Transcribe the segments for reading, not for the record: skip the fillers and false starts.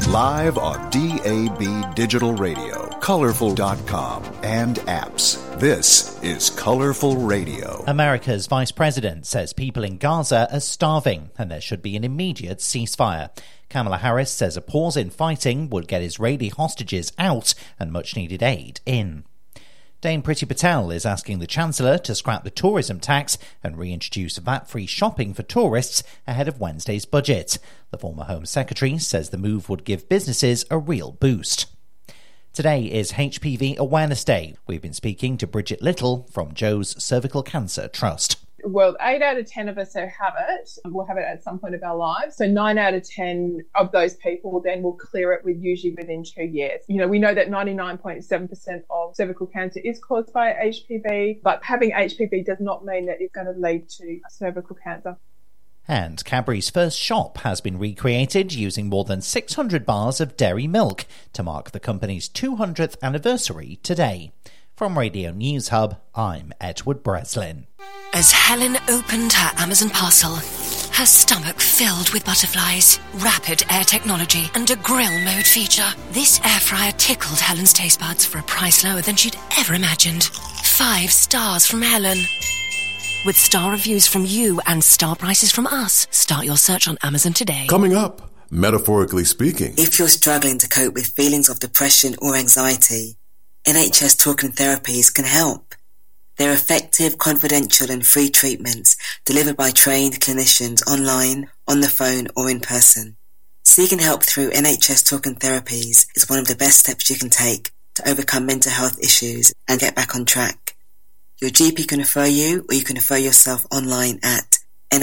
Live on DAB Digital Radio, Colorful.com, and apps. This is Colorful Radio. America's Vice President says people in Gaza are starving and there should be an immediate ceasefire. Kamala Harris says a pause in fighting would get Israeli hostages out and much-needed aid in. Dame Priti Patel is asking the Chancellor to scrap the tourism tax and reintroduce VAT-free shopping for tourists ahead of Wednesday's budget. The former Home Secretary says the move would give businesses a real boost. Today is HPV Awareness Day. We've been speaking to Bridget Little from Joe's Cervical Cancer Trust. Well, 8 out of 10 of us who have it will have it at some point of our lives. So 9 out of 10 of those people then will clear it usually within 2 years. You know, we know that 99.7% of cervical cancer is caused by HPV, but having HPV does not mean that it's going to lead to cervical cancer. And Cadbury's first shop has been recreated using more than 600 bars of dairy milk to mark the company's 200th anniversary today. From Radio News Hub, I'm Edward Breslin. As Helen opened her Amazon parcel, her stomach filled with butterflies, rapid air technology, and a grill mode feature, this air fryer tickled Helen's taste buds for a price lower than she'd ever imagined. 5 stars from Helen. With star reviews from you and star prices from us, start your search on Amazon today. Coming up, metaphorically speaking. If you're struggling to cope with feelings of depression or anxiety, NHS Talking Therapies can help. They're effective, confidential and free treatments delivered by trained clinicians online, on the phone or in person. Seeking help through NHS Talking Therapies is one of the best steps you can take to overcome mental health issues and get back on track. Your GP can refer you or you can refer yourself online at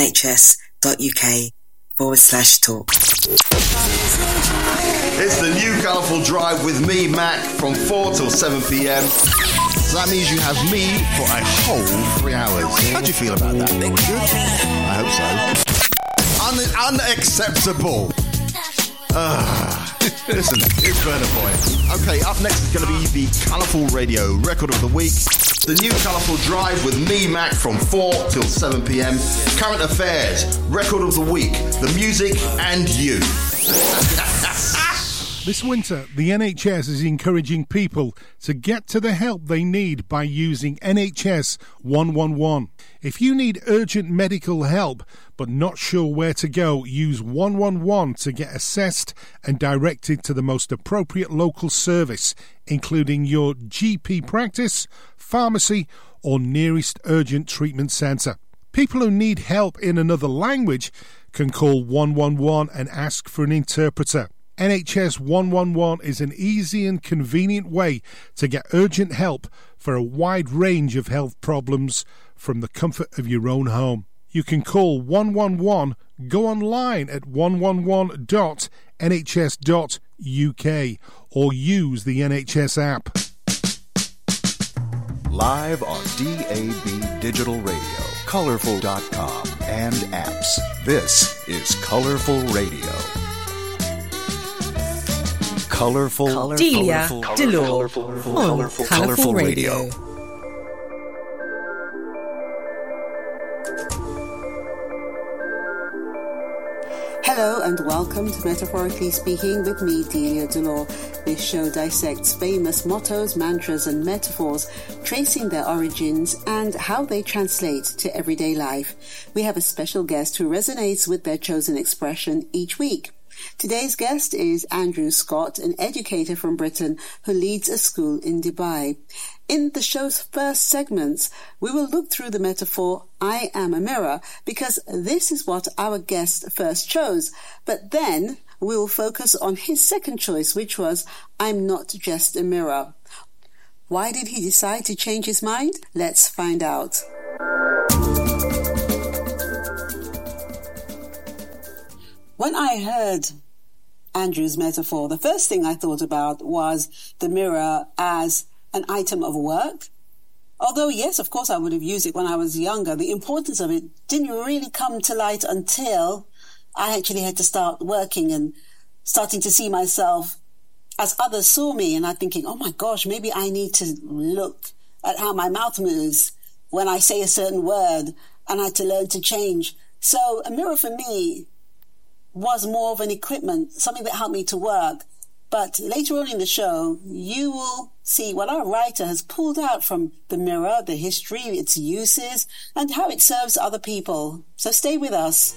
nhs.uk/talk. It's the new Colourful Drive with me, Mac, from 4 till 7 p.m. So that means you have me for a whole 3 hours. How do you feel about that? Good? I hope so. Unacceptable. Listen, it's Burna Boy. Okay, up next is going to be the Colourful Radio Record of the Week. The new Colourful Drive with me, Mac, from 4 till 7 p.m. Current affairs, Record of the Week, the music, and you. This winter, the NHS is encouraging people to get to the help they need by using NHS 111. If you need urgent medical help but not sure where to go, use 111 to get assessed and directed to the most appropriate local service, including your GP practice, pharmacy or nearest urgent treatment centre. People who need help in another language can call 111 and ask for an interpreter. NHS 111 is an easy and convenient way to get urgent help for a wide range of health problems from the comfort of your own home. You can call 111, go online at 111.nhs.uk or use the NHS app. Live on DAB Digital Radio, Colorful.com, and apps. This is Colorful Radio. Colorful Delia Delore on Colorful Radio. Hello and welcome to Metaphorically Speaking with me, Delia Delore. This show dissects famous mottos, mantras and metaphors, tracing their origins and how they translate to everyday life. We have a special guest who resonates with their chosen expression each week. Today's guest is Andrew Scott, an educator from Britain who leads a school in Dubai. In the show's first segments, we will look through the metaphor, I am a mirror, because this is what our guest first chose. But then we will focus on his second choice, which was, I'm not just a mirror. Why did he decide to change his mind? Let's find out. When I heard Andrew's metaphor, the first thing I thought about was the mirror as an item of work. Although, yes, of course, I would have used it when I was younger. The importance of it didn't really come to light until I actually had to start working and starting to see myself as others saw me. And I'm thinking, oh my gosh, maybe I need to look at how my mouth moves when I say a certain word, and I had to learn to change. So a mirror for me was more of an equipment, something that helped me to work. But later on in the show, you will see what our writer has pulled out from the mirror, the history, its uses, and how it serves other people. So stay with us.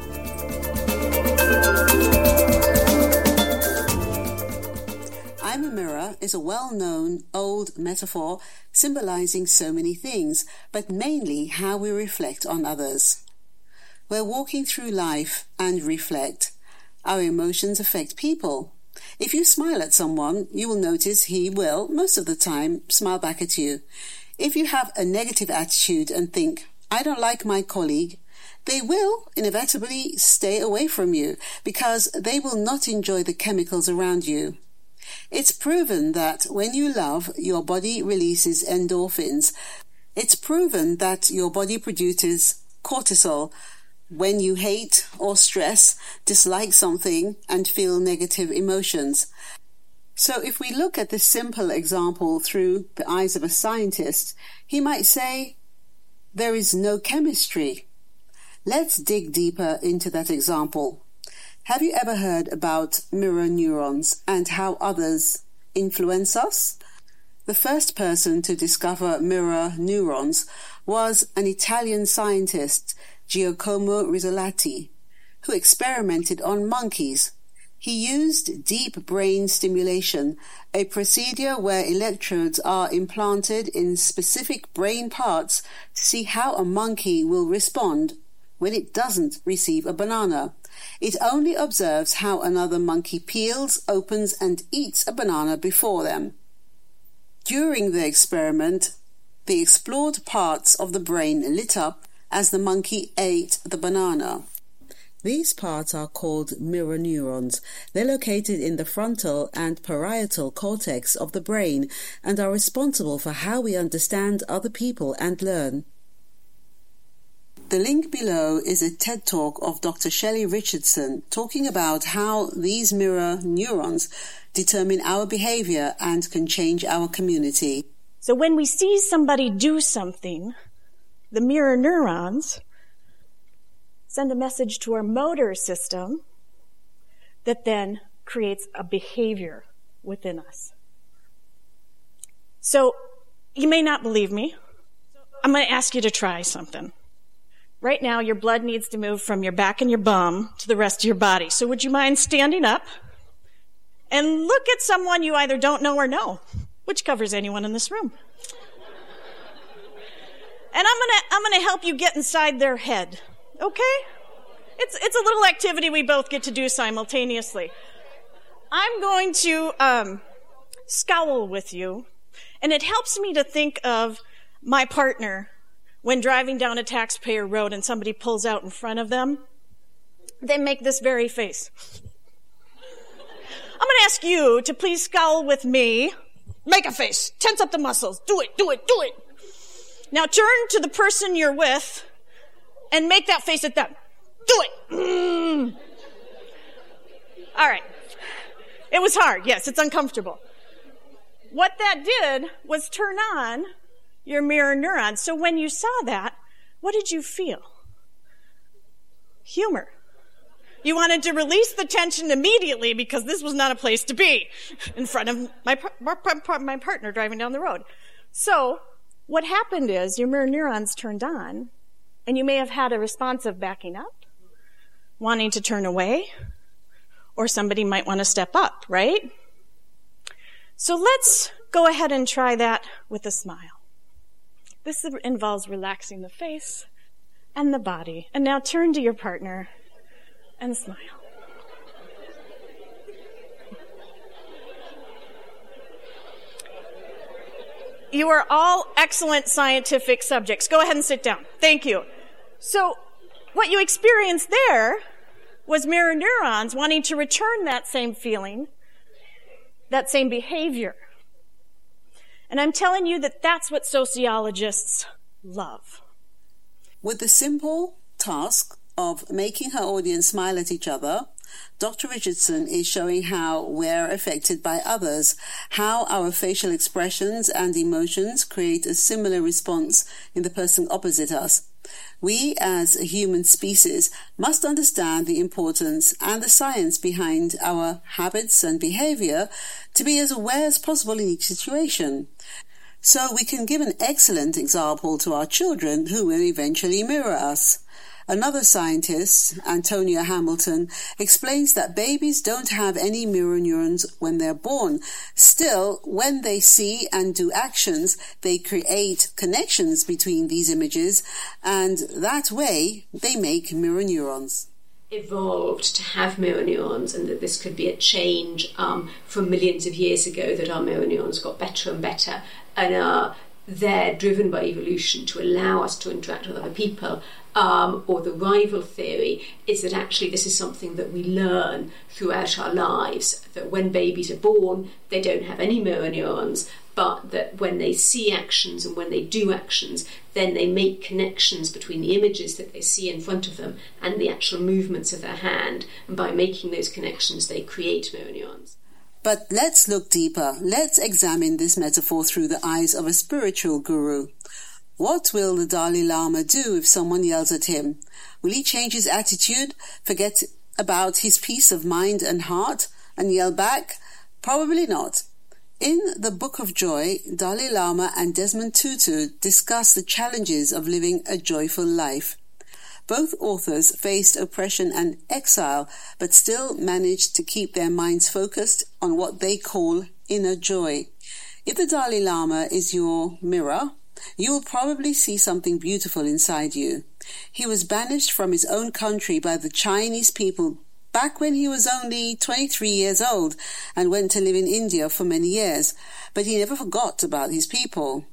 I'm a mirror is a well-known old metaphor symbolizing so many things, but mainly how we reflect on others. We're walking through life and reflect. Our emotions affect people. If you smile at someone, you will notice he will, most of the time, smile back at you. If you have a negative attitude and think, I don't like my colleague, they will inevitably stay away from you because they will not enjoy the chemicals around you. It's proven that when you love, your body releases endorphins. It's proven that your body produces cortisol. When you hate or stress, dislike something, and feel negative emotions. So if we look at this simple example through the eyes of a scientist, he might say, there is no chemistry. Let's dig deeper into that example. Have you ever heard about mirror neurons and how others influence us? The first person to discover mirror neurons was an Italian scientist, Giacomo Rizzolatti, who experimented on monkeys. He used deep brain stimulation, a procedure where electrodes are implanted in specific brain parts to see how a monkey will respond when it doesn't receive a banana. It only observes how another monkey peels, opens, and eats a banana before them. During the experiment, the explored parts of the brain lit up as the monkey ate the banana. These parts are called mirror neurons. They're located in the frontal and parietal cortex of the brain and are responsible for how we understand other people and learn. The link below is a TED Talk of Dr. Shelley Richardson talking about how these mirror neurons determine our behavior and can change our community. So when we see somebody do something, the mirror neurons send a message to our motor system that then creates a behavior within us. So you may not believe me. I'm going to ask you to try something. Right now, your blood needs to move from your back and your bum to the rest of your body. So would you mind standing up and look at someone you either don't know or know, which covers anyone in this room. And I'm gonna help you get inside their head, okay? It's a little activity we both get to do simultaneously. I'm going to scowl with you, and it helps me to think of my partner when driving down a taxpayer road and somebody pulls out in front of them. They make this very face. I'm going to ask you to please scowl with me. Make a face. Tense up the muscles. Do it, do it, do it. Now turn to the person you're with and make that face at them. Do it. All right. It was hard. Yes, it's uncomfortable. What that did was turn on your mirror neurons. So when you saw that, what did you feel? Humor. You wanted to release the tension immediately because this was not a place to be in front of my partner driving down the road. So what happened is your mirror neurons turned on, and you may have had a response of backing up, wanting to turn away, or somebody might want to step up, right? So let's go ahead and try that with a smile. This involves relaxing the face and the body. And now turn to your partner and smile. You are all excellent scientific subjects. Go ahead and sit down. Thank you. So what you experienced there was mirror neurons wanting to return that same feeling, that same behavior. And I'm telling you that that's what sociologists love. With the simple task of making her audience smile at each other, Dr. Richardson is showing how we're affected by others, how our facial expressions and emotions create a similar response in the person opposite us. We, as a human species, must understand the importance and the science behind our habits and behavior to be as aware as possible in each situation. So we can give an excellent example to our children who will eventually mirror us. Another scientist, Antonia Hamilton, explains that babies don't have any mirror neurons when they're born. Still, when they see and do actions, they create connections between these images, and that way they make mirror neurons. Evolved to have mirror neurons, and that this could be a change from millions of years ago, that our mirror neurons got better and better and are there driven by evolution to allow us to interact with other people. Or the rival theory is that actually this is something that we learn throughout our lives, that when babies are born they don't have any mirror neurons, but that when they see actions and when they do actions, then they make connections between the images that they see in front of them and the actual movements of their hand, and by making those connections they create mirror neurons. But let's look deeper. Let's examine this metaphor through the eyes of a spiritual guru. What will the Dalai Lama do if someone yells at him? Will he change his attitude, forget about his peace of mind and heart, and yell back? Probably not. In the Book of Joy, Dalai Lama and Desmond Tutu discuss the challenges of living a joyful life. Both authors faced oppression and exile, but still managed to keep their minds focused on what they call inner joy. If the Dalai Lama is your mirror, you will probably see something beautiful inside you. He was banished from his own country by the Chinese people back when he was only 23 years old and went to live in India for many years, but he never forgot about his people.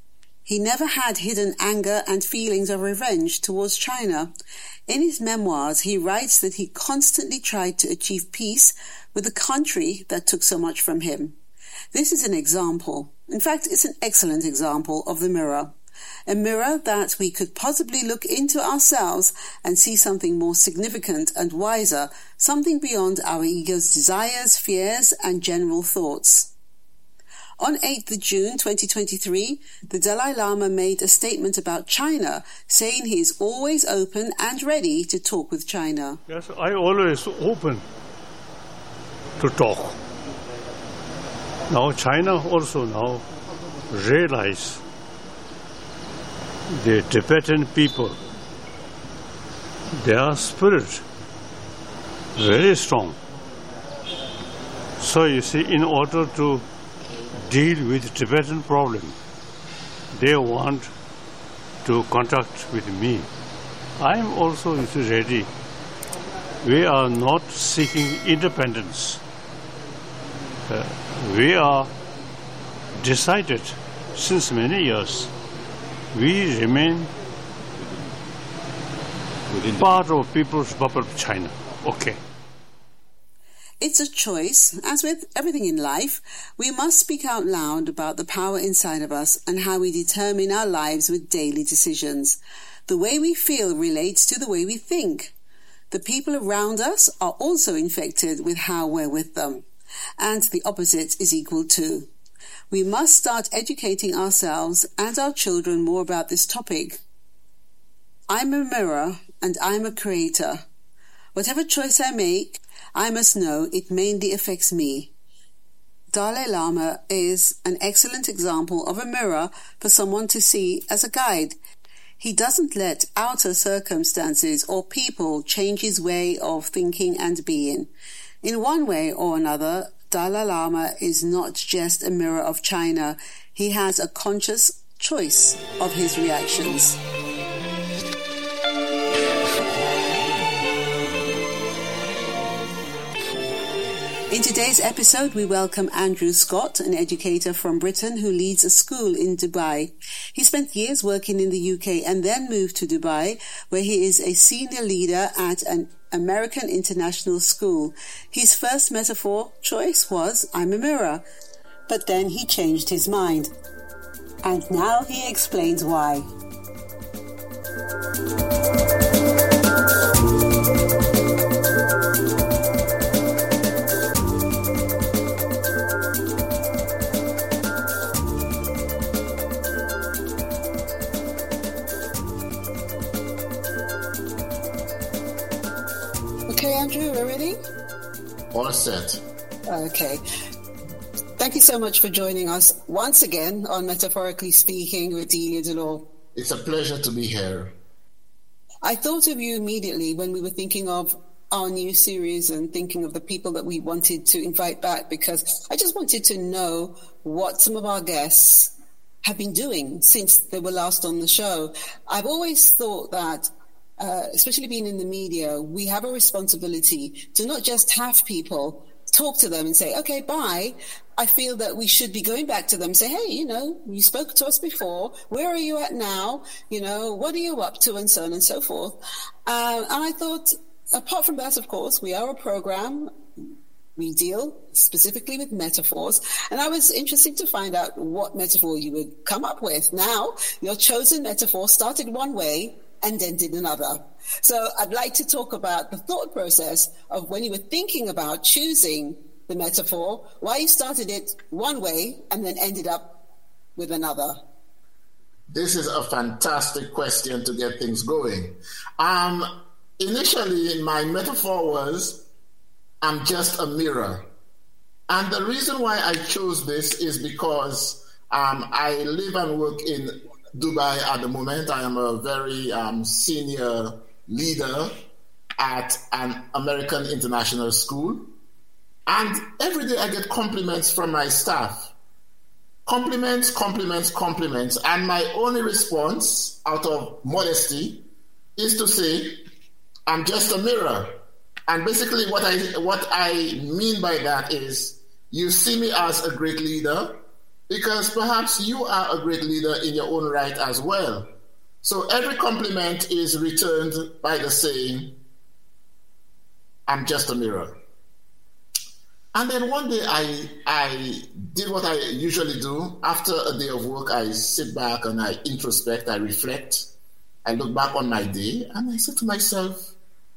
He never had hidden anger and feelings of revenge towards China. In his memoirs, he writes that he constantly tried to achieve peace with the country that took so much from him. This is an example. In fact, it's an excellent example of the mirror. A mirror that we could possibly look into ourselves and see something more significant and wiser, something beyond our ego's desires, fears, and general thoughts. On 8th June 2023, the Dalai Lama made a statement about China, saying he is always open and ready to talk with China. Yes, I always open to talk. Now China also now realize the Tibetan people, their spirit very strong. So you see, in order to deal with Tibetan problem, they want to contact with me. I am also ready. We are not seeking independence. We are decided since many years. We remain part of People's Republic of China. Okay. It's a choice. As with everything in life, we must speak out loud about the power inside of us and how we determine our lives with daily decisions. The way we feel relates to the way we think. The people around us are also infected with how we're with them. And the opposite is equal too. We must start educating ourselves and our children more about this topic. I'm a mirror and I'm a creator. Whatever choice I make, I must know it mainly affects me. Dalai Lama is an excellent example of a mirror for someone to see as a guide. He doesn't let outer circumstances or people change his way of thinking and being. In one way or another, Dalai Lama is not just a mirror of China. He has a conscious choice of his reactions. In today's episode, we welcome Andrew Scott, an educator from Britain who leads a school in Dubai. He spent years working in the UK and then moved to Dubai, where he is a senior leader at an American international school. His first metaphor choice was, I'm a mirror. But then he changed his mind. And now he explains why. Andrew, we're ready? All set. Okay. Thank you so much for joining us once again on Metaphorically Speaking with Delia Delore. It's a pleasure to be here. I thought of you immediately when we were thinking of our new series and thinking of the people that we wanted to invite back, because I just wanted to know what some of our guests have been doing since they were last on the show. I've always thought that, especially being in the media, we have a responsibility to not just have people talk to them and say, okay, bye. I feel that we should be going back to them and say, hey, you spoke to us before. Where are you at now? What are you up to? And so on and so forth. And I thought, apart from that, of course, we are a program. We deal specifically with metaphors. And I was interested to find out what metaphor you would come up with. Now, your chosen metaphor started one way and ended another. So I'd like to talk about the thought process of when you were thinking about choosing the metaphor, why you started it one way and then ended up with another. This is a fantastic question to get things going. Initially, my metaphor was, I'm just a mirror. And the reason why I chose this is because I live and work in Dubai at the moment. I am a very senior leader at an American international school. And every day I get compliments from my staff. Compliments. And my only response out of modesty is to say, I'm just a mirror. And basically what I mean by that is, you see me as a great leader because perhaps you are a great leader in your own right as well. So every compliment is returned by the saying, I'm just a mirror. And then one day I did what I usually do. After a day of work, I sit back and I introspect, I reflect. I look back on my day and I said to myself,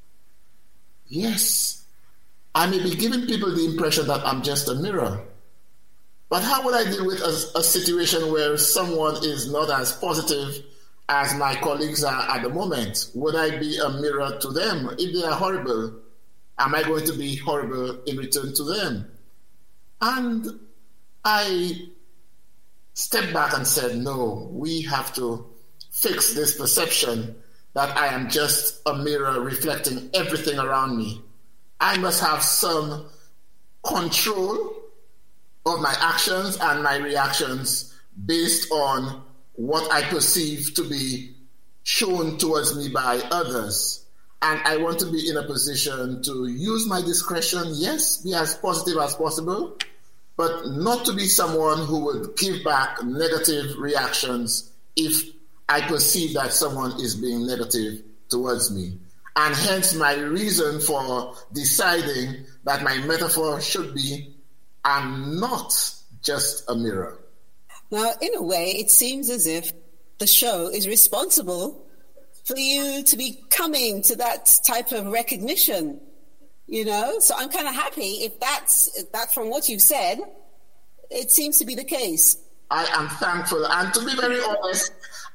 yes, I may be giving people the impression that I'm just a mirror. But how would I deal with a situation where someone is not as positive as my colleagues are at the moment? Would I be a mirror to them? If they are horrible, am I going to be horrible in return to them? And I stepped back and said, no, we have to fix this perception that I am just a mirror reflecting everything around me. I must have some control of my actions and my reactions based on what I perceive to be shown towards me by others. And I want to be in a position to use my discretion, yes, be as positive as possible, but not to be someone who would give back negative reactions if I perceive that someone is being negative towards me. And hence my reason for deciding that my metaphor should be, I'm not just a mirror. Now, in a way, it seems as if the show is responsible for you to be coming to that type of recognition, So I'm kind of happy if that's from what you've said, it seems to be the case. I am thankful. And to be very honest,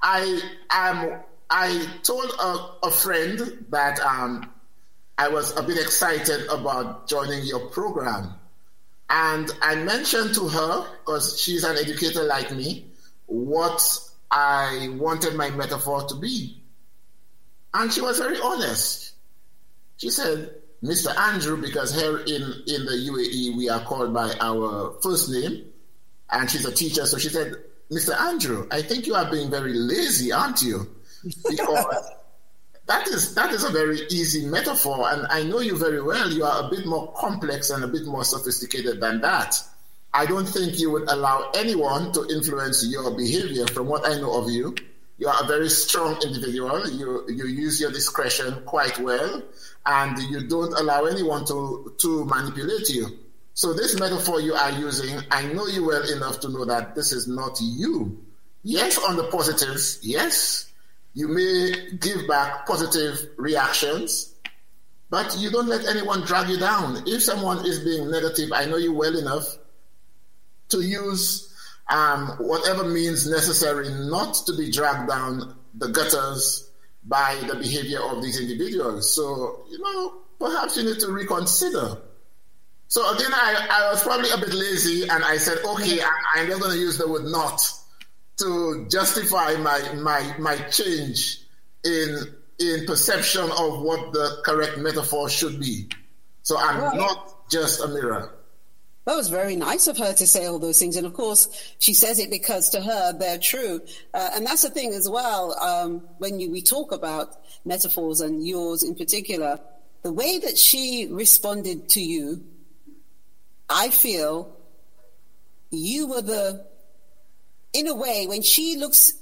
I told a friend that I was a bit excited about joining your program. And I mentioned to her, because she's an educator like me, what I wanted my metaphor to be. And she was very honest. She said, Mr. Andrew, because here in the UAE we are called by our first name, and she's a teacher, so she said, Mr. Andrew, I think you are being very lazy, aren't you? Because that is a very easy metaphor, and I know you very well. You are a bit more complex and a bit more sophisticated than that. I don't think you would allow anyone to influence your behavior. From what I know of you, you are a very strong individual. You use your discretion quite well, and you don't allow anyone to manipulate you. So this metaphor you are using, I know you well enough to know that this is not you. Yes, on the positives, yes, you may give back positive reactions, but you don't let anyone drag you down. If someone is being negative, I know you well enough to use whatever means necessary not to be dragged down the gutters by the behavior of these individuals. So, perhaps you need to reconsider. So again, I was probably a bit lazy, and I said, okay, I'm just going to use the word not to justify my change in perception of what the correct metaphor should be. So I'm not just a mirror. That was very nice of her to say all those things. And of course, she says it because to her, they're true. And that's the thing as well, when we talk about metaphors and yours in particular, the way that she responded to you, I feel you were in a way, when she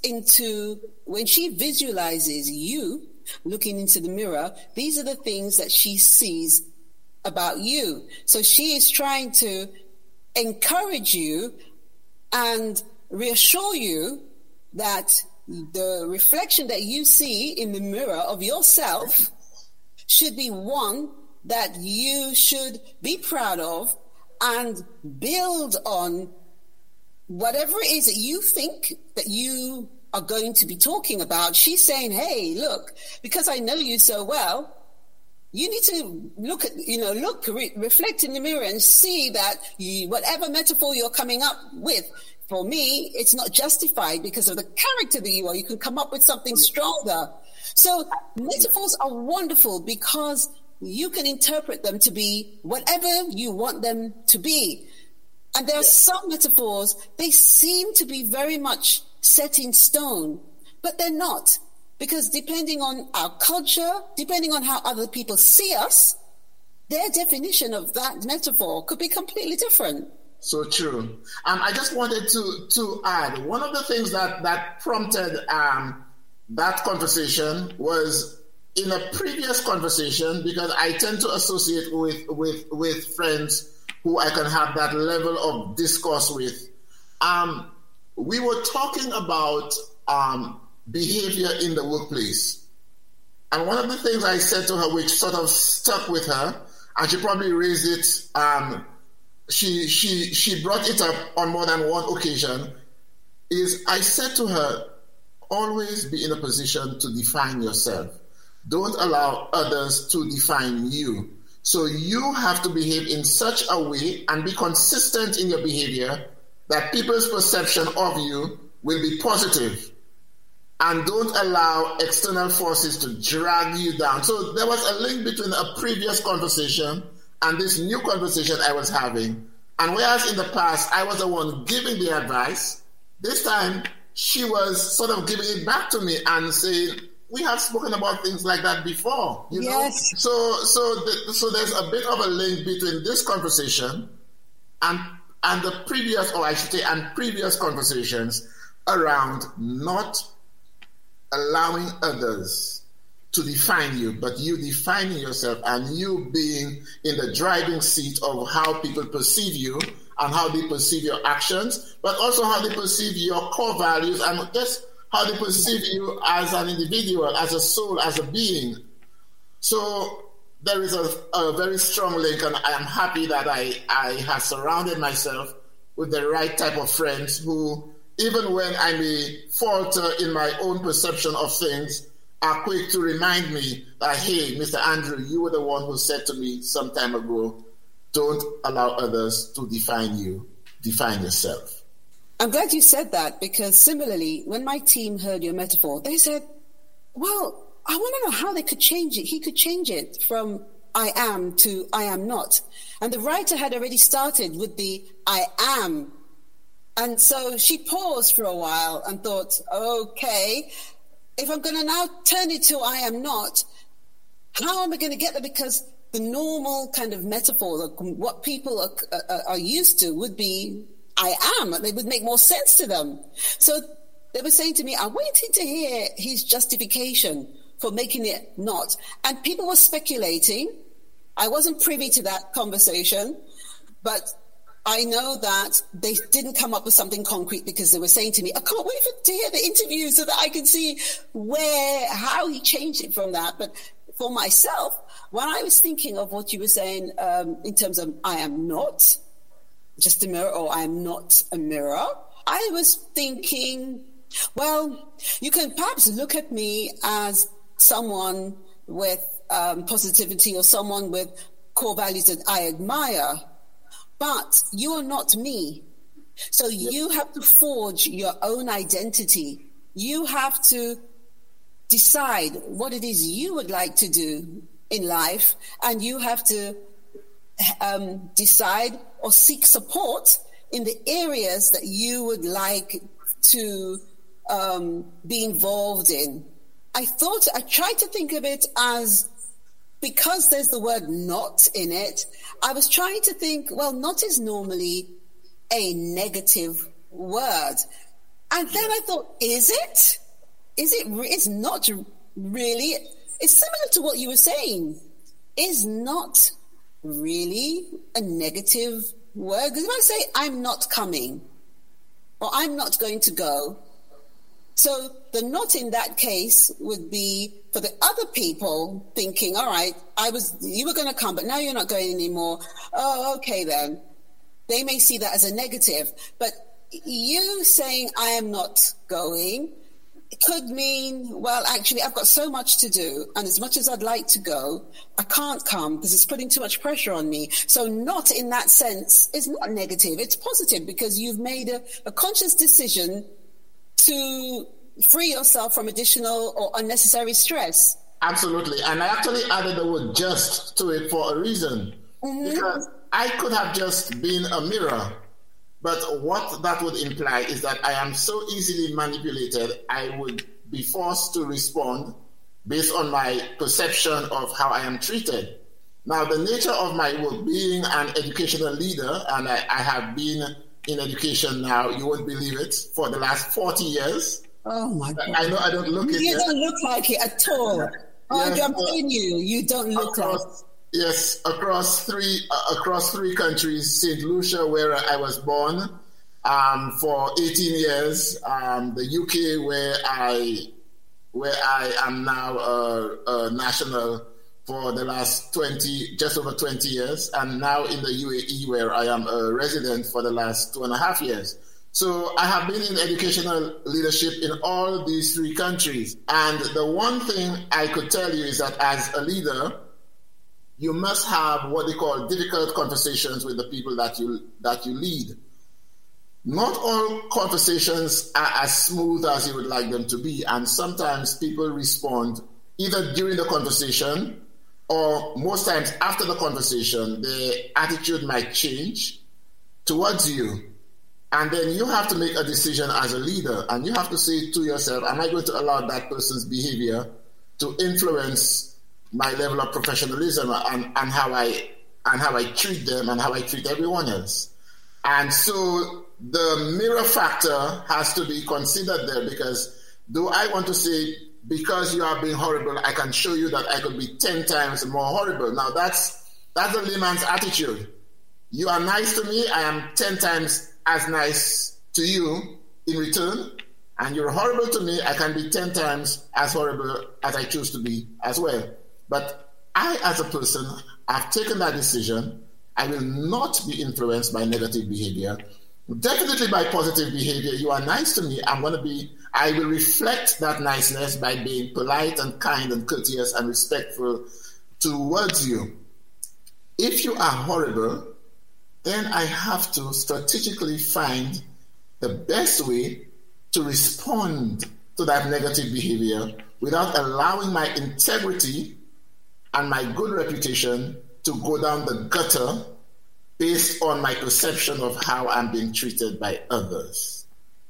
visualizes you looking into the mirror, these are the things that she sees about you. So she is trying to encourage you and reassure you that the reflection that you see in the mirror of yourself should be one that you should be proud of and build on whatever it is that you think that you are going to be talking about. She's saying, hey, look, because I know you so well, you need to reflect in the mirror and see that whatever metaphor you're coming up with, for me, it's not justified because of the character that you are. You can come up with something stronger. So metaphors are wonderful because you can interpret them to be whatever you want them to be. And there are some metaphors, they seem to be very much set in stone, but they're not. Because depending on our culture, depending on how other people see us, their definition of that metaphor could be completely different. So true. I just wanted to add, one of the things that prompted that conversation was in a previous conversation, because I tend to associate with friends who I can have that level of discourse with. We were talking about behavior in the workplace. And one of the things I said to her, which sort of stuck with her, and she probably raised it, she brought it up on more than one occasion, is I said to her, always be in a position to define yourself. Don't allow others to define you. So you have to behave in such a way and be consistent in your behavior that people's perception of you will be positive. And don't allow external forces to drag you down. So there was a link between a previous conversation and this new conversation I was having. And whereas in the past I was the one giving the advice, this time she was sort of giving it back to me and saying, we have spoken about things like that before, you know? So there's a bit of a link between this conversation and the previous, or I should say, and previous conversations around not allowing others to define you, but you defining yourself and you being in the driving seat of how people perceive you and how they perceive your actions, but also how they perceive your core values and just how they perceive you as an individual, as a soul, as a being. So there is a very strong link, and I am happy that I have surrounded myself with the right type of friends who, even when I may falter in my own perception of things, are quick to remind me that, hey, Mr. Andrew, you were the one who said to me some time ago, don't allow others to define you, define yourself. I'm glad you said that, because similarly, when my team heard your metaphor, they said, well, I want to know how they could change it. He could change it from I am to I am not. And the writer had already started with the I am. And so she paused for a while and thought, okay, if I'm going to now turn it to I am not, how am I going to get there? Because the normal kind of metaphor, what people are used to would be I am. It would make more sense to them. So they were saying to me, I'm waiting to hear his justification for making it not. And people were speculating. I wasn't privy to that conversation, but I know that they didn't come up with something concrete because they were saying to me, I can't wait to hear the interview so that I can see how he changed it from that. But for myself, when I was thinking of what you were saying in terms of I am not just a mirror or I am not a mirror, I was thinking, well, you can perhaps look at me as someone with positivity or someone with core values that I admire, but you are not me. So you have to forge your own identity. You have to decide what it is you would like to do in life, and you have to decide or seek support in the areas that you would like to be involved in. I tried to think of it as, because there's the word not in it, I was trying to think, well, not is normally a negative word. And then I thought, is it? It's not really. It's similar to what you were saying. Is not really a negative word. Because if I say, I'm not coming, or I'm not going to go, so the not in that case would be for the other people thinking, all right, you were going to come, but now you're not going anymore. Oh, okay then. They may see that as a negative. But you saying I am not going could mean, well, actually, I've got so much to do, and as much as I'd like to go, I can't come because it's putting too much pressure on me. So not in that sense is not negative. It's positive because you've made a conscious decision to free yourself from additional or unnecessary stress. Absolutely. And I actually added the word just to it for a reason. Mm-hmm. Because I could have just been a mirror. But what that would imply is that I am so easily manipulated, I would be forced to respond based on my perception of how I am treated. Now, the nature of my work, being an educational leader, and I have been in education now, you won't believe it, for the last 40 years. Oh, my God. I know I don't look it. You don't look like it at all. Yes, I'm telling you don't look like it. Yes, across three countries, St. Lucia, where I was born, for 18 years, the UK, where I am now a national for the last just over 20 years, and now in the UAE, where I am a resident for the last 2.5 years. So I have been in educational leadership in all these three countries. And the one thing I could tell you is that as a leader, you must have what they call difficult conversations with the people that you lead. Not all conversations are as smooth as you would like them to be, and sometimes people respond either during the conversation or most times after the conversation. Their attitude might change towards you. And then you have to make a decision as a leader, and you have to say to yourself, am I going to allow that person's behavior to influence my level of professionalism and how I treat them and how I treat everyone else? And so the mirror factor has to be considered there, because though I want to say, because you are being horrible, I can show you that I could be 10 times more horrible. Now that's a layman's attitude. You are nice to me, I am 10 times as nice to you in return, and you're horrible to me, I can be 10 times as horrible as I choose to be as well. But I, as a person, have taken that decision. I will not be influenced by negative behavior, definitely by positive behavior. You are nice to me, I will reflect that niceness by being polite and kind and courteous and respectful towards you. If you are horrible, then I have to strategically find the best way to respond to that negative behavior without allowing my integrity and my good reputation to go down the gutter based on my perception of how I'm being treated by others.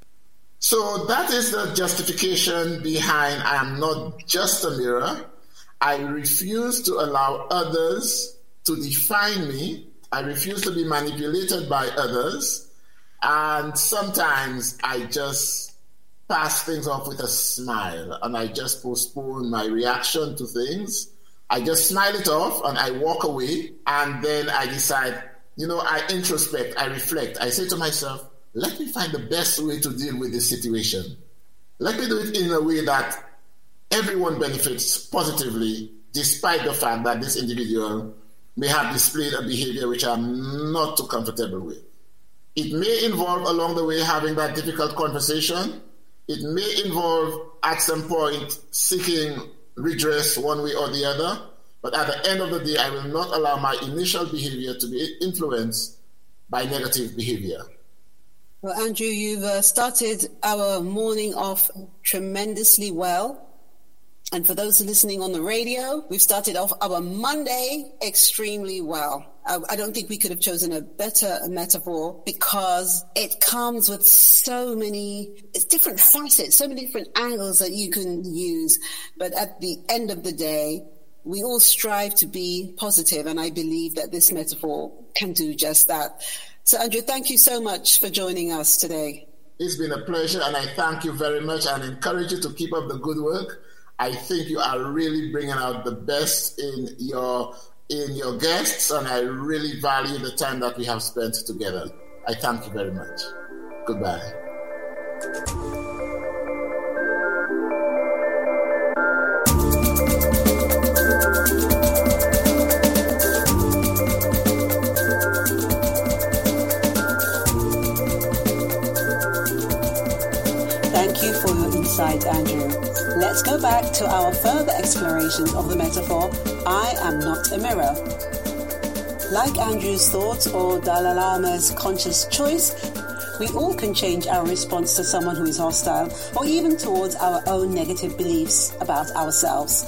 So that is the justification behind I am not just a mirror. I refuse to allow others to define me. I refuse to be manipulated by others, and sometimes I just pass things off with a smile, and I just postpone my reaction to things. I just smile it off, and I walk away, and then I decide, I introspect, I reflect. I say to myself, let me find the best way to deal with this situation. Let me do it in a way that everyone benefits positively, despite the fact that this individual may have displayed a behavior which I'm not too comfortable with. It may involve along the way having that difficult conversation. It may involve at some point seeking redress one way or the other. But at the end of the day, I will not allow my initial behavior to be influenced by negative behavior. Well, Andrew, you've started our morning off tremendously well. And for those listening on the radio, we've started off our Monday extremely well. I don't think we could have chosen a better metaphor, because it comes with so many different facets, so many different angles that you can use. But at the end of the day, we all strive to be positive, and I believe that this metaphor can do just that. So, Andrew, thank you so much for joining us today. It's been a pleasure, and I thank you very much and encourage you to keep up the good work. I think you are really bringing out the best in your guests, and I really value the time that we have spent together. I thank you very much. Goodbye. Thank you for your insight, Andrew. Let's go back to our further explorations of the metaphor, I am not a mirror. Like Andrew's thoughts or Dalai Lama's conscious choice, we all can change our response to someone who is hostile, or even towards our own negative beliefs about ourselves.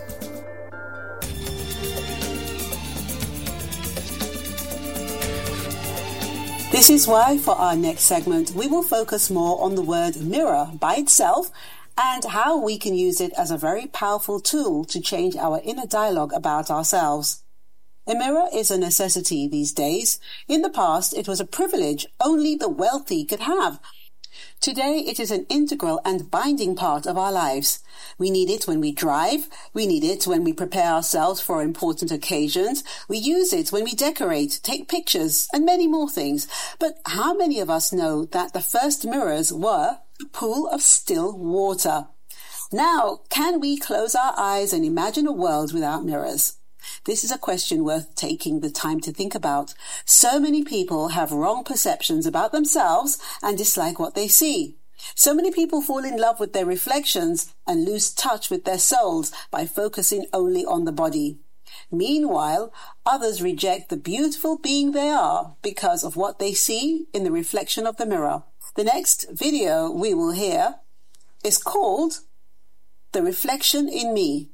This is why, for our next segment, we will focus more on the word mirror by itself and how we can use it as a very powerful tool to change our inner dialogue about ourselves. A mirror is a necessity these days. In the past, it was a privilege only the wealthy could have. Today, it is an integral and binding part of our lives. We need it when we drive. We need it when we prepare ourselves for important occasions. We use it when we decorate, take pictures, and many more things. But how many of us know that the first mirrors were a pool of still water? Now, can we close our eyes and imagine a world without mirrors? This is a question worth taking the time to think about. So many people have wrong perceptions about themselves and dislike what they see. So many people fall in love with their reflections and lose touch with their souls by focusing only on the body. Meanwhile, others reject the beautiful being they are because of what they see in the reflection of the mirror. The next video we will hear is called The Reflection in Me.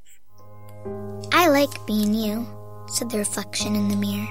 I like being you, said the reflection in the mirror.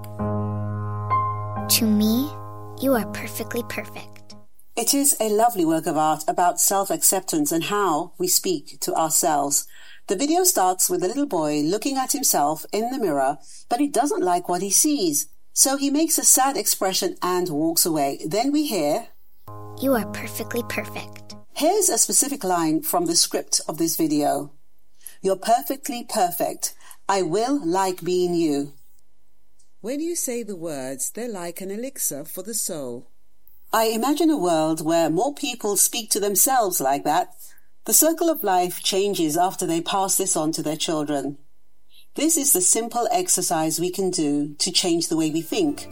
To me, you are perfectly perfect. It is a lovely work of art about self-acceptance and how we speak to ourselves. The video starts with a little boy looking at himself in the mirror, but he doesn't like what he sees. So he makes a sad expression and walks away. Then we hear, You are perfectly perfect. Here's a specific line from the script of this video. You're perfectly perfect. I will like being you. When you say the words, they're like an elixir for the soul. I imagine a world where more people speak to themselves like that. The circle of life changes after they pass this on to their children. This is the simple exercise we can do to change the way we think.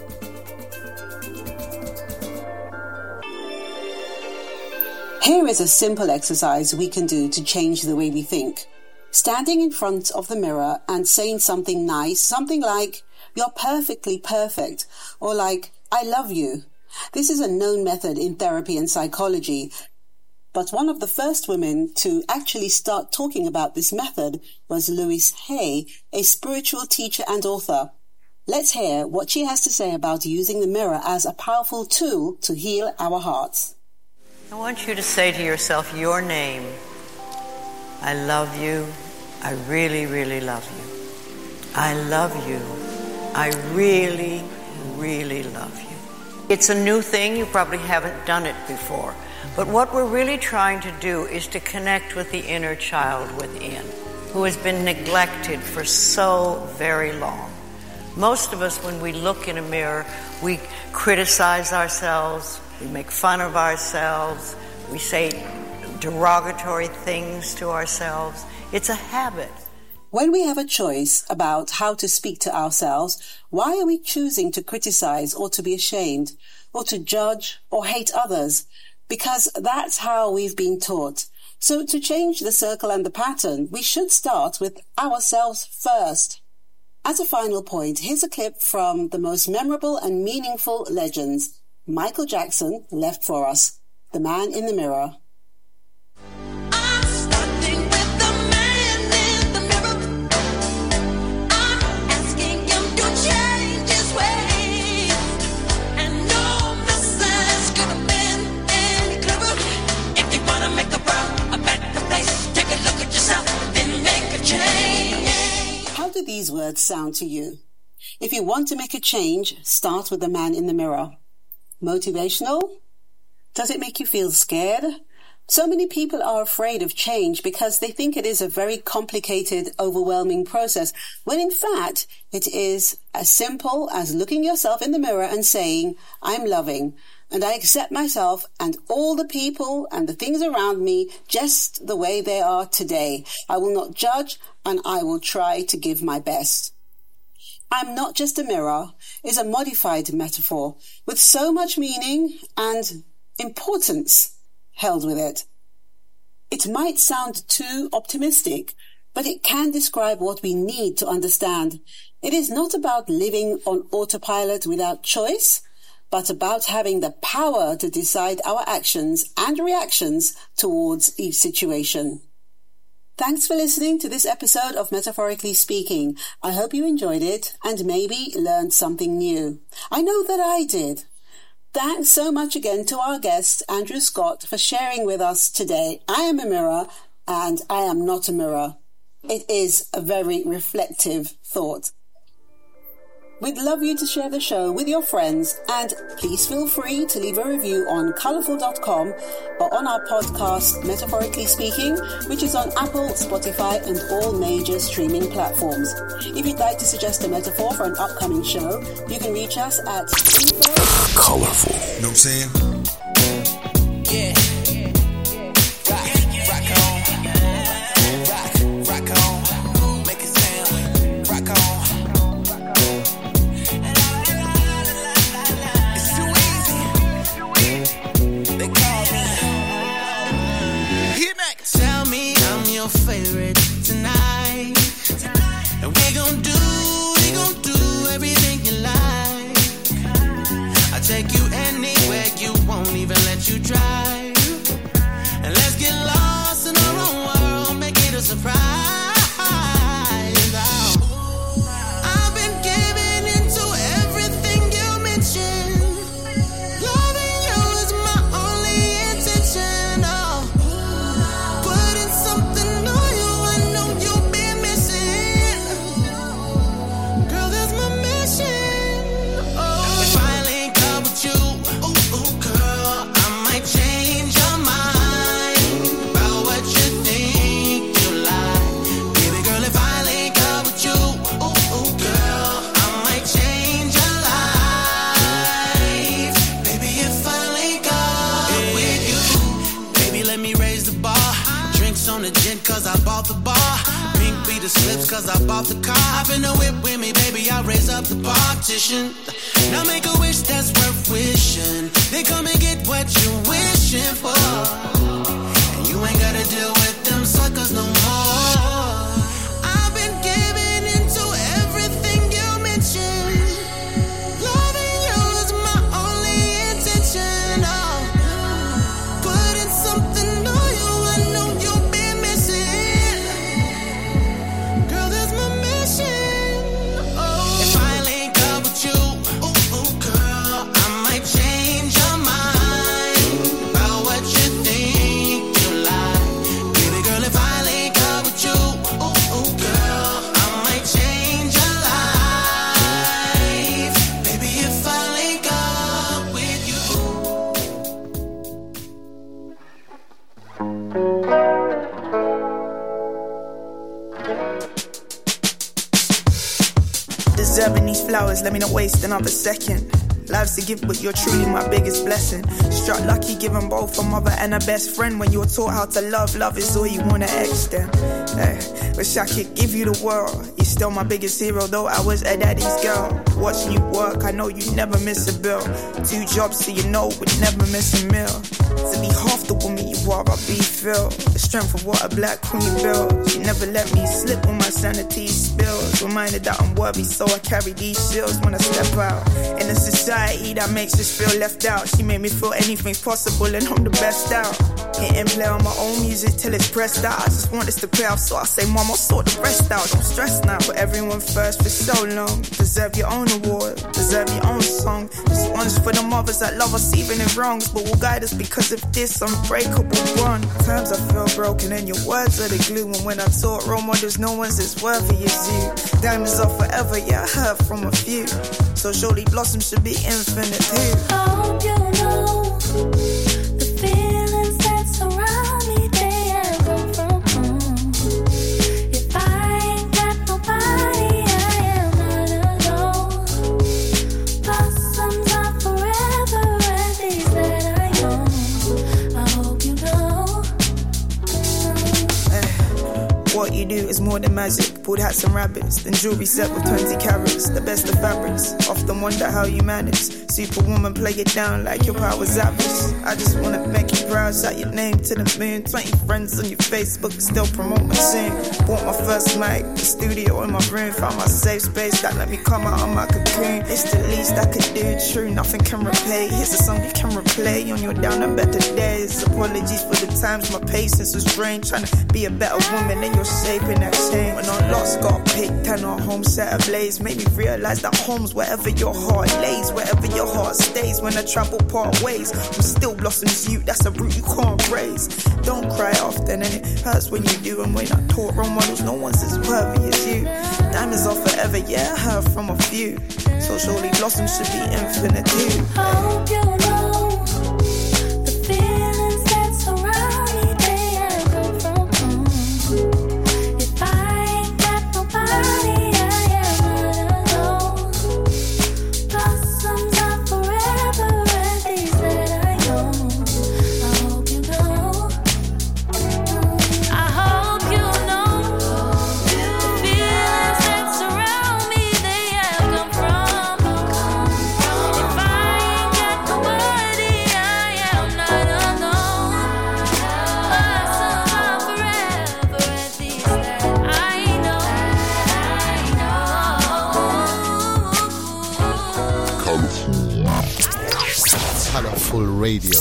Here is a simple exercise we can do to change the way we think. Standing in front of the mirror and saying something nice, something like, you're perfectly perfect, or like, I love you. This is a known method in therapy and psychology, but one of the first women to actually start talking about this method was Louise Hay, a spiritual teacher and author. Let's hear what she has to say about using the mirror as a powerful tool to heal our hearts. I want you to say to yourself your name. I love you. I really, really love you. I love you. I really, really love you. It's a new thing. You probably haven't done it before. But what we're really trying to do is to connect with the inner child within, who has been neglected for so very long. Most of us, when we look in a mirror, we criticize ourselves, we make fun of ourselves, we say derogatory things to ourselves. It's a habit. When we have a choice about how to speak to ourselves, why are we choosing to criticize or to be ashamed or to judge or hate others? Because that's how we've been taught. So to change the circle and the pattern, we should start with ourselves first. As a final point, here's a clip from the most memorable and meaningful legends. Michael Jackson left for us, The Man in the Mirror. How do these words sound to you? If you want to make a change, start with the man in the mirror. Motivational? Does it make you feel scared? So many people are afraid of change because they think it is a very complicated, overwhelming process, when in fact it is as simple as looking yourself in the mirror and saying, I'm loving, and I accept myself and all the people and the things around me just the way they are today. I will not judge, and I will try to give my best. I'm not just a mirror is a modified metaphor with so much meaning and importance held with it. It might sound too optimistic, but it can describe what we need to understand. It is not about living on autopilot without choice, but about having the power to decide our actions and reactions towards each situation. Thanks for listening to this episode of Metaphorically Speaking. I hope you enjoyed it and maybe learned something new. I know that I did. Thanks so much again to our guest, Andrew Scott, for sharing with us today. I am a mirror and I am not a mirror. It is a very reflective thought. We'd love you to share the show with your friends, and please feel free to leave a review on colourful.com or on our podcast Metaphorically Speaking, which is on Apple, Spotify and all major streaming platforms. If you'd like to suggest a metaphor for an upcoming show, you can reach us at info. Colourful. You know what I'm saying? Yeah. Rock on. Make it sound. Rock on. Favorite tonight, and we gon' do everything you like. I'll take you anywhere you won't even let you drive, and let's get lost in our own world, make it a surprise. I've been giving into everything you mentioned. Loving you is my only intention. Putting something cause I bought the bar. Pink be the slips cause I bought the car. Hop in the whip with me, baby, I'll raise up the partition. Now make a wish that's worth wishing. Then come and get what you're wishing for. And you ain't gotta deal with them suckers no more. I've been giving into everything you mentioned. Loving you is my only intention. Putting something on you, I know you've been missing. Girl, that's my mission. If I link up with you, girl, I might change your mind about what you think you like. Baby girl, if I link up with you, girl, I might change your life. Baby, if I link up with you. Deserving these flowers, let me not waste another second. Life's a gift, but you're truly my biggest blessing. Struck lucky, given both a mother and a best friend. When you were taught how to love, love is all you wanna extend. Wish I could give you the world. You're still my biggest hero, though I was a daddy's girl. Watching you work, I know you never miss a bill. 2 jobs, so you know we'd never miss a meal. To be half the woman you are, I'll be filled. The strength of what a black queen built. She never let me slip when my sanity spills. Reminded that I'm worthy, so I carry these shields when I step out. In a society that makes us feel left out. She made me feel anything's possible and I'm the best out. Hit and play on my own music till it's pressed out. I just want this to pay off, so I say, Mama, sort the rest out. Don't stress now. Put everyone first for so long. Deserve your own award, deserve your own song. This one's for the mothers that love us even in wrongs, but will guide us because of this unbreakable bond. Times I feel broken and your words are the glue. And when I talk role models, no one's as worthy as you. Diamonds are forever, yeah, I heard from a few. So surely blossoms should be infinite too. I hope you know the feelings that surround me, they have come from home. If I ain't got nobody, I am not alone. Blossoms are forever and these that I own. I hope you know. What you do is more than magic. Pulled hats and rabbits, then jewelry set with 20 carats. The best of fabrics. Often wonder how you manage. Superwoman, play it down like your power's average. I just wanna make you proud, shout your name to the moon. 20 friends on your Facebook, still promote my tune. Bought my first mic, the studio in my room. Found my safe space that let me come out of my cocoon. It's the least I could do, true, nothing can repay. Here's a song you can replay on your down and better days. Apologies for the times my patience was drained. Trying to be a better woman in your shape in that chain. When I lost, got picked and our home set ablaze. Made me realize that home's wherever your heart lays, wherever your heart stays. When I travel part ways, I'm still blossoms you, that's a root you can't raise. Don't cry often and it hurts when you do. And when I taught role models, no one's as worthy as you. Diamonds are forever, yeah, I heard from a few. So surely blossoms should be infinite too. I hope you know the feelings that surround me, they have come from home. If I ain't got nobody, I am not alone. Blossoms are forever and these that I own. I hope you know. I hope you know the feelings that surround me, they have come from home. If I ain't got nobody, I am not alone. Blossoms are forever and these that I know. Colourful Radio.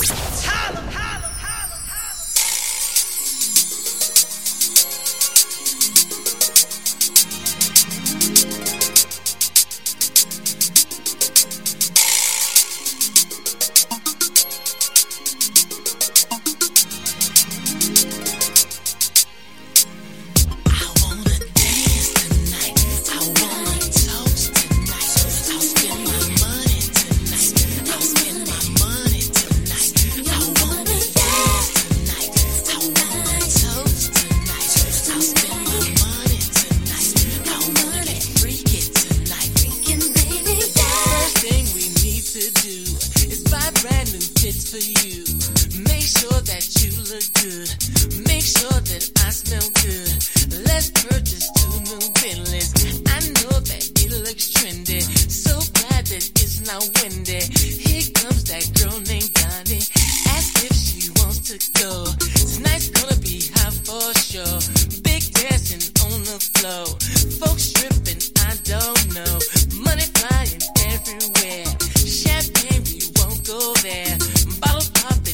Champagne, we won't go there. Bottle pop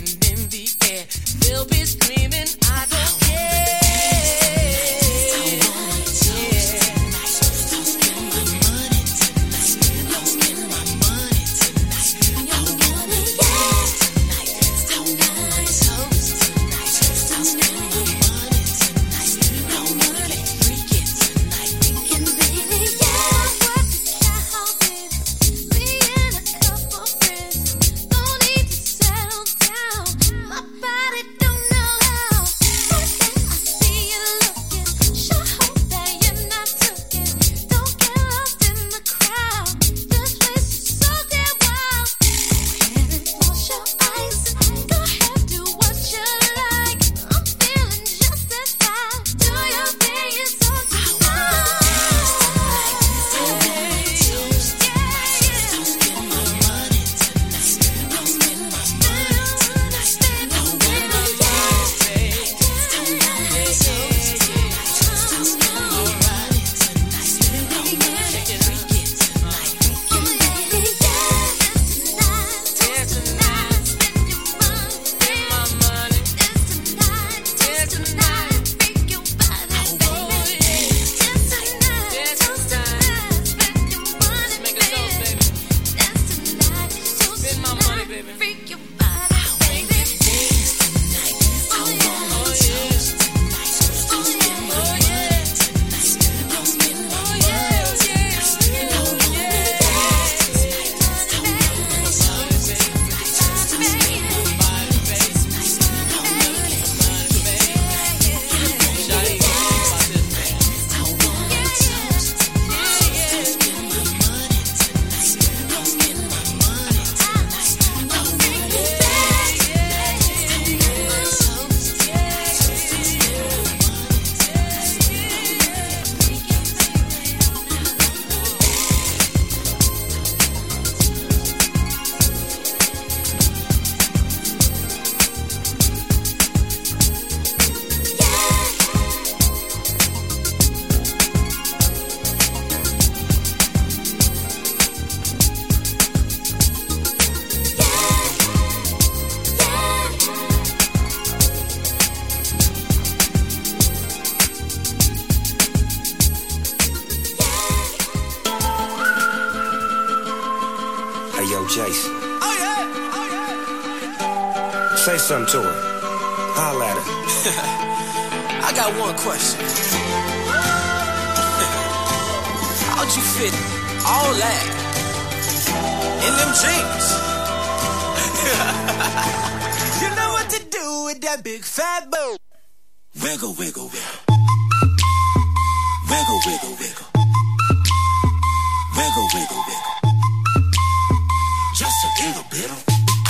Hey, yo, Jace. Oh, yeah. Say something to her. Holla at her. I got one question. How'd you fit all that in them jeans? You know what to do with that big fat boot. Wiggle, wiggle, wiggle. Wiggle, wiggle, wiggle. Wiggle, wiggle, wiggle. Just a little bit of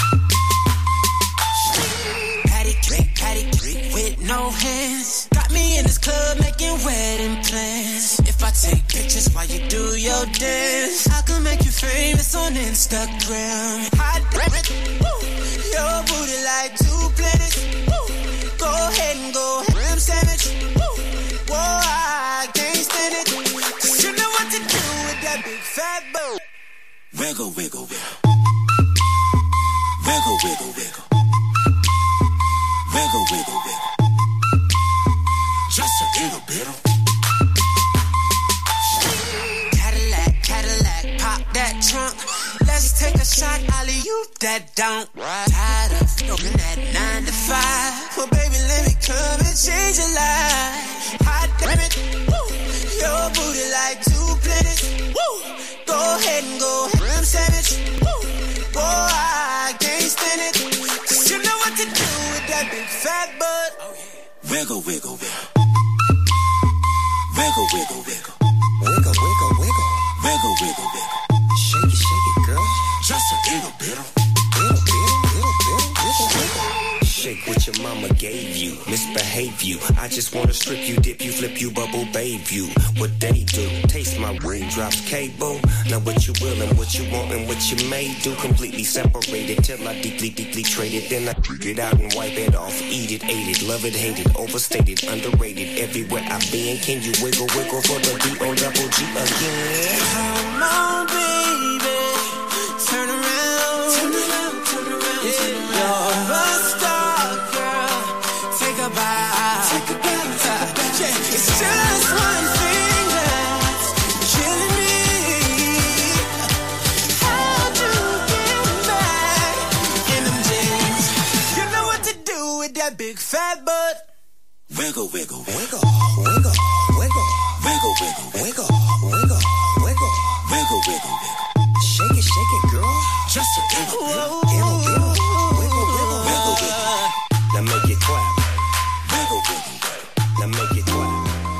patty cake with no hands. Got me in this club making wedding plans. If I take pictures while you do your dance, I can make you famous on Instagram. Hot your booty like 2 planets. Go ahead and go ham sandwich. Whoa, I can't stand it. 'Cause you know what to do with that big fat boot. Wiggle, wiggle, wiggle. Wiggle, wiggle, wiggle. Wiggle, wiggle, wiggle. Just a little bit of Cadillac, pop that trunk. Let's take a shot, alley-oop that don't. Tired of looking at 9 to 5. Well, baby, let me come and change your life. Hot damn it, woo. Your booty like 2 planets. Woo. Go ahead and go ham sandwich. Woo. Whoa, I can't stand it. 'Cause you know what to do with that big fat butt. Wiggle, wiggle, wiggle. Wiggle, wiggle, wiggle. Wiggle, wiggle, wiggle. Wiggle, wiggle, wiggle. Shake it, girl. Just a little bit of Shake what your mama gave you, misbehave you. I just wanna strip you, dip you, flip you, bubble babe you. What they do, taste my raindrops cable. Now what you will and what you want and what you may do. Completely separated till I deeply, deeply traded. Then I drink it out and wipe it off. Eat it, ate it, love it, hate it, overstated, underrated. Everywhere I've been, can you wiggle, wiggle for the D-O-double-G again? Come on, baby, turn around, turn around, turn around. Yeah, you're a star, girl. Take a bite, take a bite, yeah. It's just one thing that's killing me. How'd you get back in them jeans? You know what to do with that big fat butt. Wiggle, wiggle, wiggle, wiggle, wiggle, wiggle, wiggle, wiggle, wiggle, wiggle, wiggle, wiggle, wiggle. Shake it, girl. Just a little bit. Wiggle, wiggle, wiggle, wiggle. Now make it clap. Wiggle, wiggle, wiggle. Now make it clap.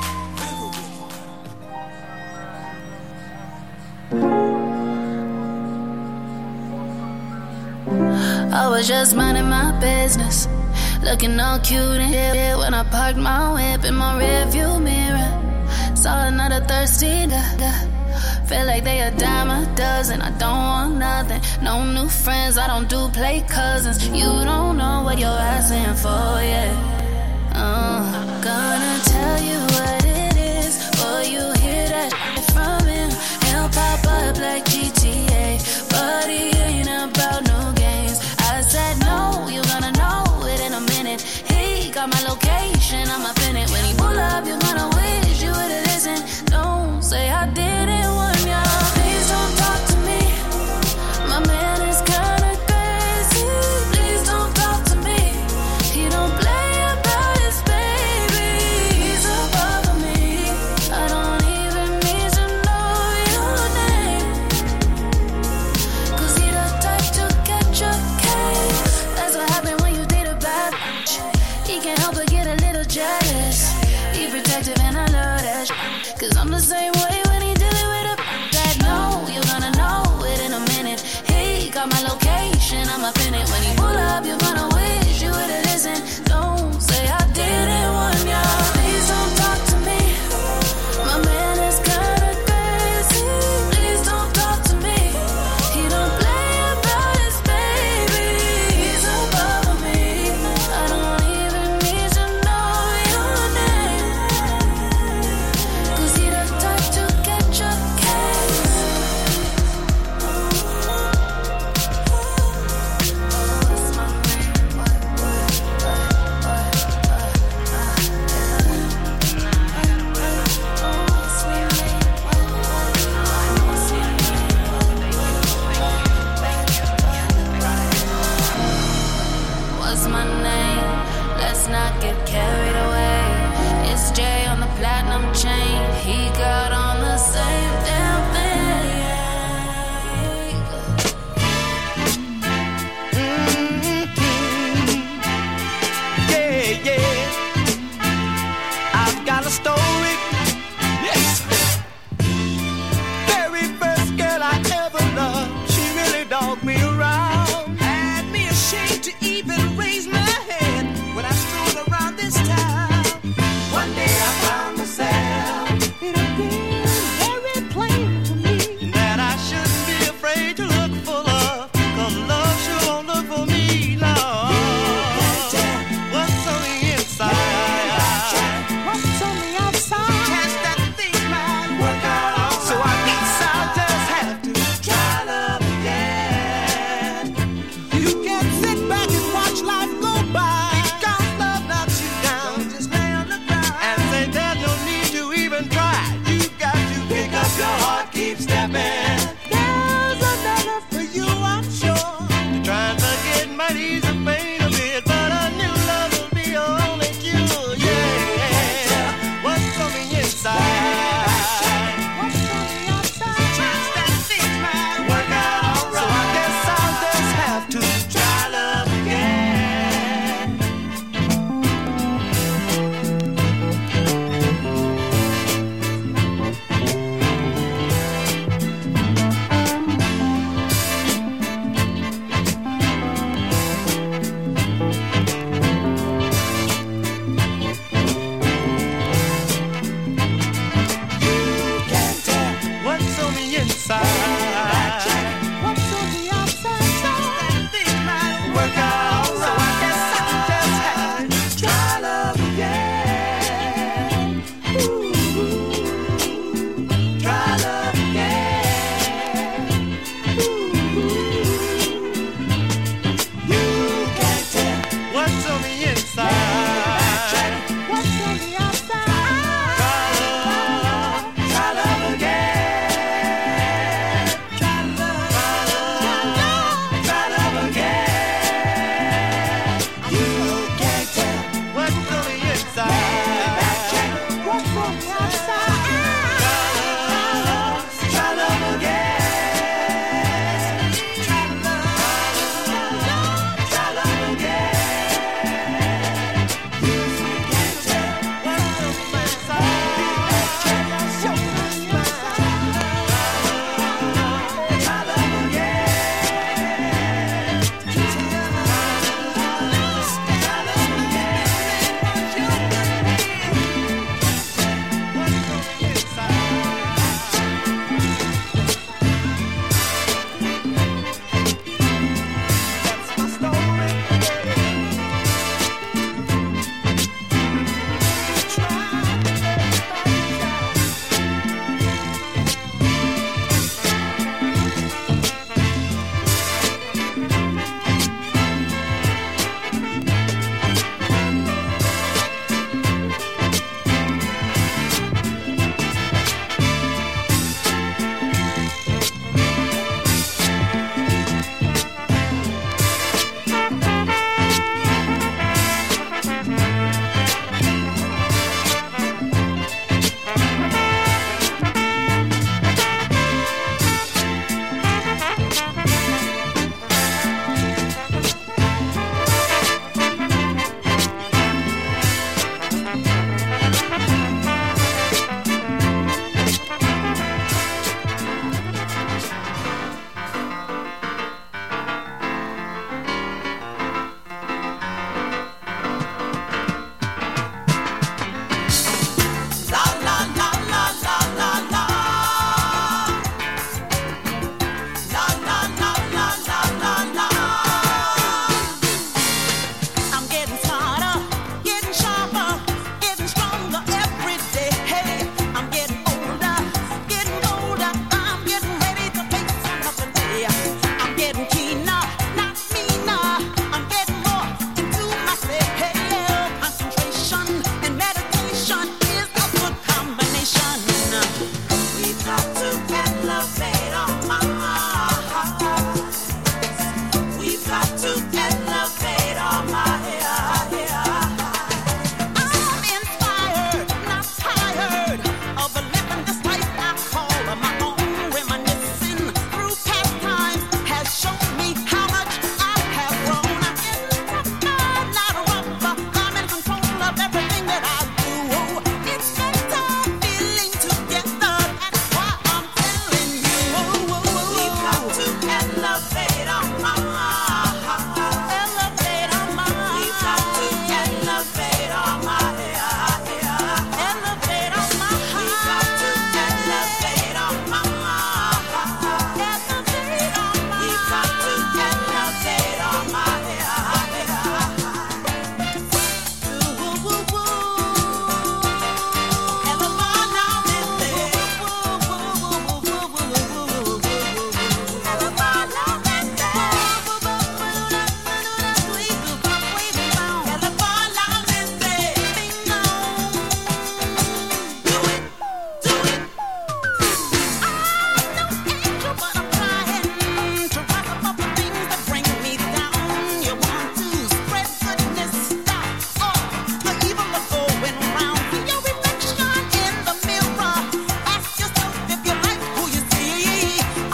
I was just minding my business, looking all cute and hip when I parked my whip in my rearview mirror. Saw another thirsty guy. Feel like they a dime a dozen. I don't want nothing, no new friends. I don't do play cousins. You don't know what you're asking for, yeah. Gonna tell you what it is, or you hear that from him. He'll pop up like GTA, but he ain't about no games. I said no, you're gonna know it in a minute. He got my location, I'm up in it. When he pull up, you're gonna wish you would've listened. Don't say I didn't warn ya. Please don't talk to me, my man is kinda crazy. Please don't talk to me, he don't play about his baby. He's above me, I don't even need to know your name. 'Cause he the type to catch a case. That's what happened when you date a bad bitch. He can't help but get a little jealous. He protective and I love that shit. 'Cause I'm the same way when he dealing with a that no, you're gonna know it in a minute. He got my location, I'm up in it. When he pull up, you're gonna